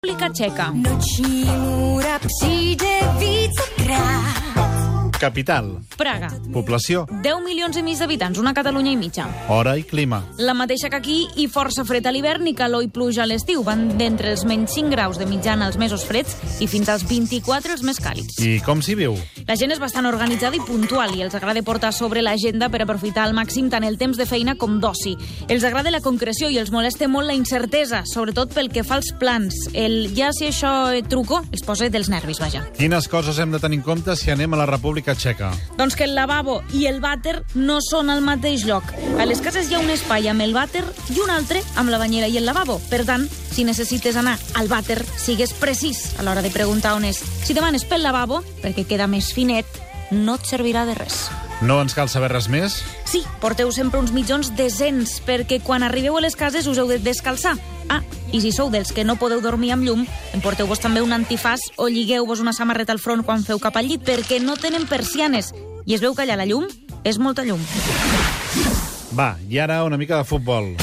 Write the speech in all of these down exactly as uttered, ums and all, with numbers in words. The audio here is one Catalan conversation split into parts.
Republika Txeca. Noční můra přijde vícekrát. Capital. Praga. Població. deu milions i mig d'habitants, una Catalunya i mitja. Hora i clima. La mateixa que aquí, i força fred a l'hivern i calor i pluja a l'estiu. Van d'entre els menys cinc graus de mitjana als mesos freds i fins als vint-i-quatre els més càlids. I com s'hi viu? La gent és bastant organitzada i puntual i els agrada portar sobre l'agenda per aprofitar al màxim tant el temps de feina com d'oci. Els agrada la concreció i els molesta molt la incertesa, sobretot pel que fa als plans. El ja si això eh, truco els posa dels nervis, vaja. Quines coses hem de tenir en compte si anem a la República Txeca? Doncs que el lavabo i el vàter no són al mateix lloc. A les cases hi ha un espai amb el vàter i un altre amb la banyera i el lavabo. Per tant, si necessites anar al vàter, sigues precís a l'hora de preguntar on és. Si demanes pel lavabo, perquè queda més finet, no et servirà de res. No ens cal saber res més? Sí, porteu sempre uns mitjons decents, perquè quan arribeu a les cases us heu de descalçar. Ah, i si sou dels que no podeu dormir amb llum, emporteu-vos també un antifàs o lligueu-vos una samarreta al front quan feu cap al llit, perquè no tenen persianes. I es veu que allà la llum és molta llum. Va, i ara una mica de futbol.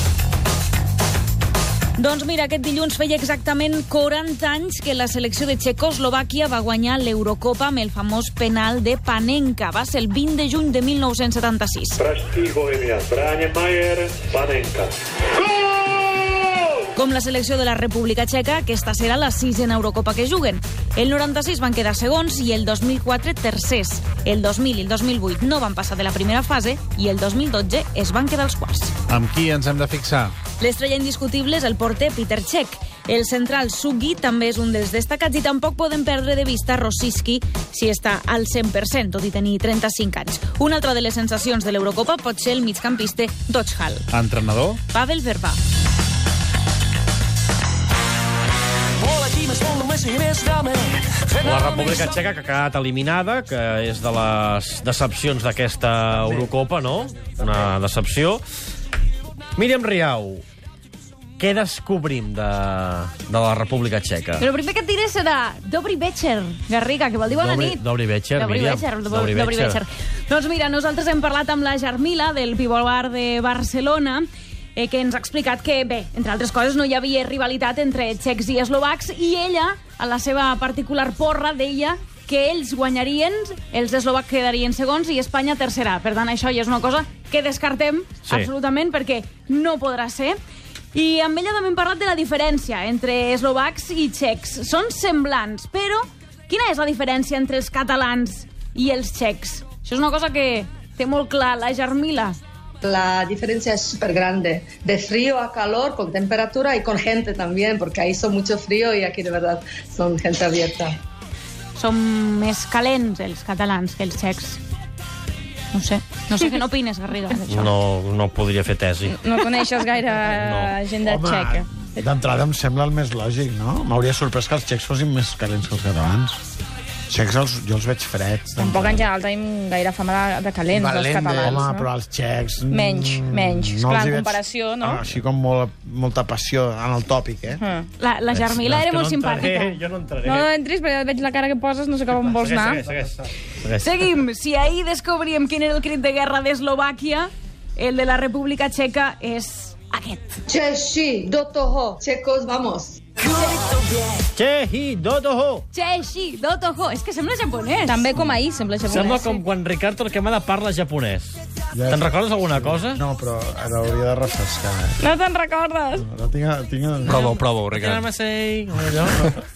Doncs mira, aquest dilluns feia exactament quaranta anys que la selecció de Txecoslovàquia va guanyar l'Eurocopa amb el famós penal de Panenka. Va ser el vint de juny de mil nou-cents setanta-sis. Pražský Bohemian, Braně Majer, Panenka. Com la selecció de la República Txeca, aquesta serà la sisena Eurocopa que juguen. El noranta-sis van quedar segons i el dos mil quatre tercers. El dos mil i el dos mil vuit no van passar de la primera fase i el dos mil dotze es van quedar els quarts. Amb qui ens hem de fixar? L'estrella indiscutible és el porter Peter Cech. El central Sugi també és un dels destacats i tampoc podem perdre de vista Rosicky si està al cent per cent, tot i tenir trenta-cinc anys. Una altra de les sensacions de l'Eurocopa pot ser el migcampista Dodgehall. Entrenador? Pavel Verba. La República Txeca, que ha quedat eliminada, que és de les decepcions d'aquesta Eurocopa, no? Una decepció. Míriam Riau, què descobrim de, de la República Txeca? El primer que et diré serà Dobry večer, Garriga, que vol dir bona Dobry, nit. Dobry večer, Dobry Míriam. večer, do, Dobry Dobry večer. večer. Doncs mira, nosaltres hem parlat amb la Jarmila, del Pivobar de Barcelona, eh, que ens ha explicat que, bé, entre altres coses, no hi havia rivalitat entre txecs i eslovacs, i ella, a la seva particular porra, deia que ells guanyarien, els eslovacs quedarien segons i Espanya tercera. Per tant, això ja és una cosa que descartem Sí. absolutament, perquè no podrà ser. I amb ella també hem parlat de la diferència entre eslovacs i txecs. Són semblants, però quina és la diferència entre els catalans i els txecs? Això és una cosa que té molt clar la Jarmila. La diferencia es súper grande, de frío a calor, con temperatura y con gente también, porque ahí son mucho frío y aquí de verdad son gente abierta. Som més calents, els catalans, que els txecs. No sé. No sé què n'opines, Garriga, d'això. No, no podria fer tesi. No coneixes gaire No. gent de txeca. D'entrada em sembla el més lògic, no? M'hauria sorprès que els txecs fossin més calents que els catalans. Txecs els, jo els veig freds. Tampoc en general tenim gaire fama de, de calents, dels catalans, Home, no? però els txecs... mm, Menys, menys. no Clar, els hi en veig- comparació, no? Ah, així com molt, molta passió en el tòpic, eh? Mm. La, la Jarmila era És que molt no entraré, simpàtica. Jo no entraré. No, no entris, perquè veig la cara que poses, no sé cap on vols anar. Segueix, segueix, segueix. Seguim. Si ahir descobríem quin era el crit de guerra d'Eslovàquia, el de la República Txeca és aquest. Češi, do toho, Čekos, vamos. Chehi, dodoho. Cheshi, dotoho. És que sembla japonès. També com ahir, sembla japonès. Sembla com quan Ricardo Torquemada parla japonès. Ja Te'n recordes alguna cosa? No, però ara hauria de refrescar. Eh? No te'n recordes? Ara tinc... tinc... Prova-ho, prova-ho, Ricard. Ricardo. Allò.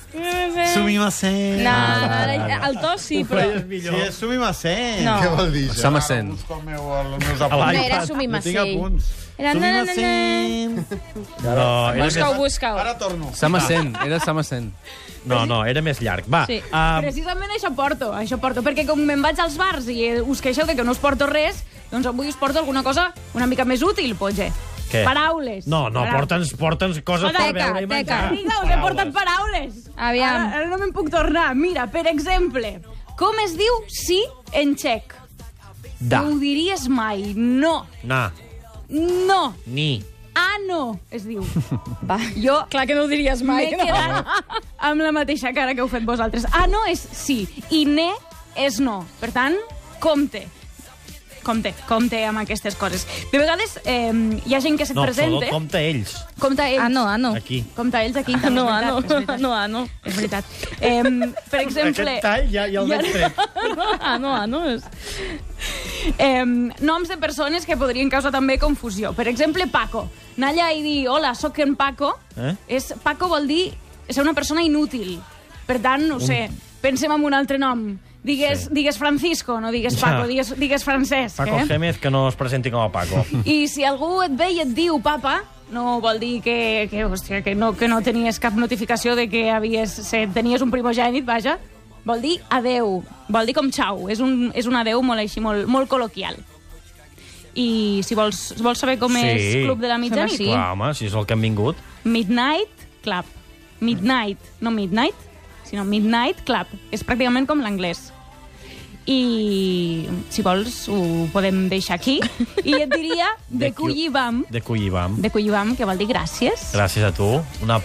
Sumimasen. No, ara, el to sí, però... Sí, és sumimasen. No. Què vol dir això? Samasen. Busco el meu, els meus A apunts. l'iPad. No, era Jo sumimasen. tinc apunts. Era na, na, na, na. Sumimasen. No, era Busca-ho, més... busca-ho. Ara torno. Samasen, era Samasen. no, no, era més llarg. Va, Sí. um, Precisament això porto, això porto, perquè com me'n vaig als bars i eh, us queixeu de que no us porto res, doncs avui us porto alguna cosa una mica més útil, potser. Què? Paraules. no, no, Paraules. porta'ns, porta'ns coses per Teca, veure i menjar. teca. Vinga, us he portat paraules. Aviam. Ara, ara no me'n puc tornar. Mira, per exemple, com es diu sí en txec? Da, No ho diries mai. No. na, No. ni. Ano, es diu. Va. Jo Clar que no ho diries mai. m'he No? quedat amb la mateixa cara que heu fet vosaltres. Ano és sí i ne és no. Per tant, compte. compte, compte amb aquestes coses. De vegades eh, hi ha gent que se't No, presenta... sobretot compta ells. Compte ells. Ah, no, ah, no. Aquí. Compte ells aquí. Ah, no, és ah, no. veritat, és veritat. No, ah, no. És veritat. Eh, per exemple... Aquest tall ja, ja el veig tret. Ah, no, ah, no. És... Eh, noms de persones que podrien causar també confusió. Per exemple, Paco. Anar allà i dir, hola, sóc en Paco, Eh? és, Paco vol dir ser una persona inútil. Per tant, no ho sé, pensem en un altre nom. Digues, Sí. digues Francisco, no digues Paco, Ja. digues, digues Francesc. Paco eh? Gémez, que no es presenti com a Paco. I si algú et ve i et diu papa, no vol dir que, que, hòstia, que, no, que no tenies cap notificació de que havies, se, tenies un primogènit, vaja. Vol dir adeu, vol dir com xau. És un, és un adeu molt així, molt, molt col·loquial. I si vols, vols saber com Sí. és Club de la Mitjanit? Sí. Clar, home, si és el que hem vingut. Midnight Club. Midnight, no Midnight, sinó Midnight Club. És pràcticament com l'anglès. I, si vols, ho podem deixar aquí. I et diria de De qui- Cuyibam, De Cuyibam. de Cuyibam, que vol dir gràcies. Gràcies a tu. Una